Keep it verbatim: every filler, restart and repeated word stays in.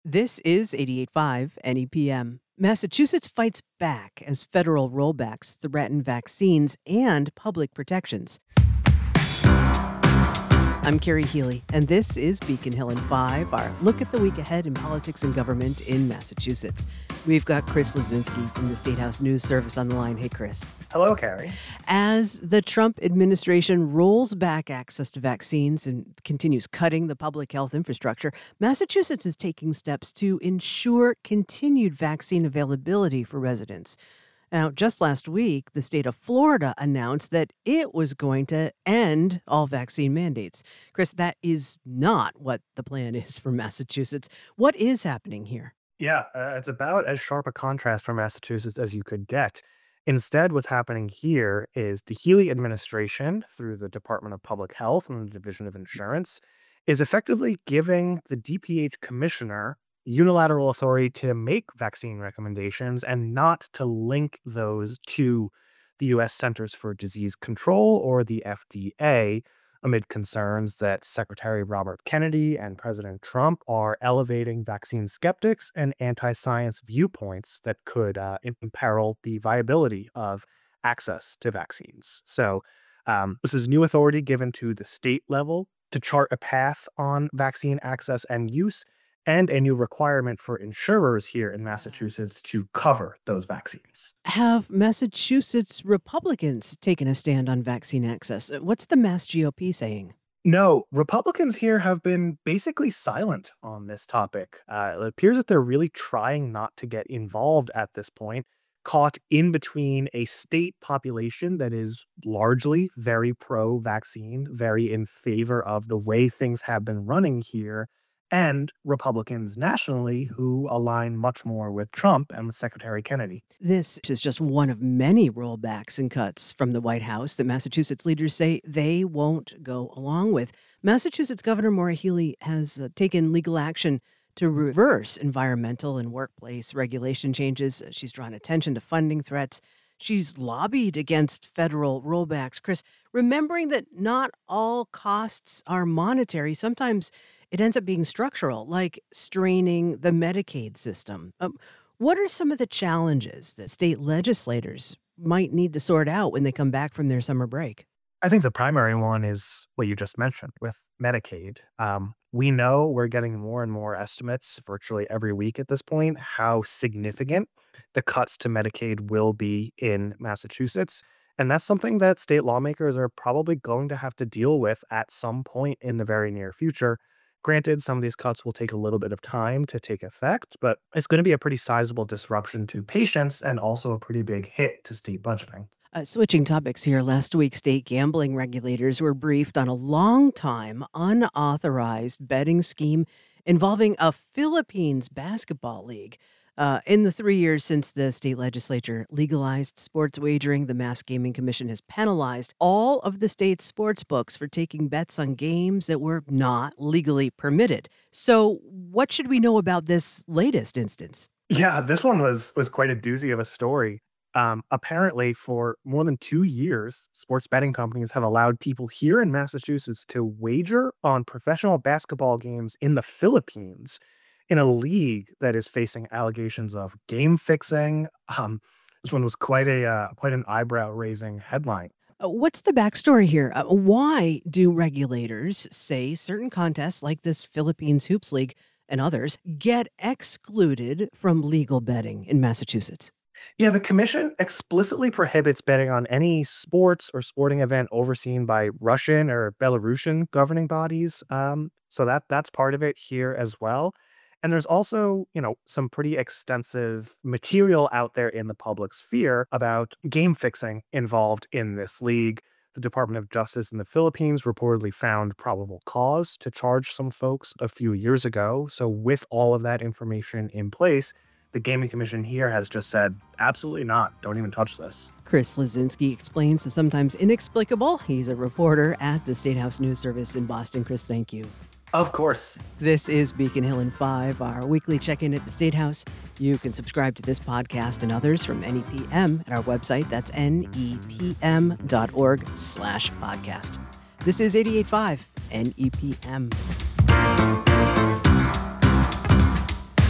This is eighty-eight point five N E P M. Massachusetts fights back as federal rollbacks threaten vaccines and public protections. I'm Carrie Healy, and this is Beacon Hill in five, our look at the week ahead in politics and government in Massachusetts. We've got Chris Lazinski from the State House News Service on the line. Hey, Chris. Hello, Carrie. As the Trump administration rolls back access to vaccines and continues cutting the public health infrastructure, Massachusetts is taking steps to ensure continued vaccine availability for residents. Now, just last week, the state of Florida announced that it was going to end all vaccine mandates. Chris, that is not what the plan is for Massachusetts. What is happening here? Yeah, uh, it's about as sharp a contrast for Massachusetts as you could get. Instead, what's happening here is the Healy administration, through the Department of Public Health and the Division of Insurance, is effectively giving the D P H commissioner unilateral authority to make vaccine recommendations and not to link those to the U S Centers for Disease Control or the F D A, amid concerns that Secretary Robert Kennedy and President Trump are elevating vaccine skeptics and anti-science viewpoints that could uh, imperil the viability of access to vaccines. So um, this is new authority given to the state level to chart a path on vaccine access and use, and a new requirement for insurers here in Massachusetts to cover those vaccines. Have Massachusetts Republicans taken a stand on vaccine access? What's the Mass G O P saying? No, Republicans here have been basically silent on this topic. Uh, it appears that they're really trying not to get involved at this point, caught in between a state population that is largely very pro-vaccine, very in favor of the way things have been running here, and Republicans nationally who align much more with Trump and with Secretary Kennedy. This is just one of many rollbacks and cuts from the White House that Massachusetts leaders say they won't go along with. Massachusetts Governor Maura Healey has uh, taken legal action to reverse environmental and workplace regulation changes. She's drawn attention to funding threats. She's lobbied against federal rollbacks. Chris, remembering that not all costs are monetary, sometimes it ends up being structural, like straining the Medicaid system. Um, what are some of the challenges that state legislators might need to sort out when they come back from their summer break? I think the primary one is what you just mentioned with Medicaid. Um, we know we're getting more and more estimates virtually every week at this point, how significant the cuts to Medicaid will be in Massachusetts. And that's something that state lawmakers are probably going to have to deal with at some point in the very near future. Granted, some of these cuts will take a little bit of time to take effect, but it's going to be a pretty sizable disruption to patients and also a pretty big hit to state budgeting. Uh, switching topics here, last week, state gambling regulators were briefed on a long-time unauthorized betting scheme involving a Philippines basketball league. Uh, in the three years since the state legislature legalized sports wagering, the Mass Gaming Commission has penalized all of the state's sports books for taking bets on games that were not legally permitted. So what should we know about this latest instance? Yeah, this one was was quite a doozy of a story. Um, apparently, for more than two years, sports betting companies have allowed people here in Massachusetts to wager on professional basketball games in the Philippines, in a league that is facing allegations of game fixing. Um, this one was quite a uh, quite an eyebrow-raising headline. Uh, What's the backstory here? Uh, why do regulators say certain contests like this Philippines Hoops League and others get excluded from legal betting in Massachusetts? Yeah, the commission explicitly prohibits betting on any sports or sporting event overseen by Russian or Belarusian governing bodies. Um, so that that's part of it here as well. And there's also, you know, some pretty extensive material out there in the public sphere about game fixing involved in this league. The Department of Justice in the Philippines reportedly found probable cause to charge some folks a few years ago. So with all of that information in place, the Gaming Commission here has just said, absolutely not. Don't even touch this. Chris Lazinski explains the sometimes inexplicable. He's a reporter at the State House News Service in Boston. Chris, thank you. Of course. This is Beacon Hill in five, our weekly check-in at the State House. You can subscribe to this podcast and others from N E P M at our website. That's N E P M dot org slash podcast. This is eighty-eight point five N E P M.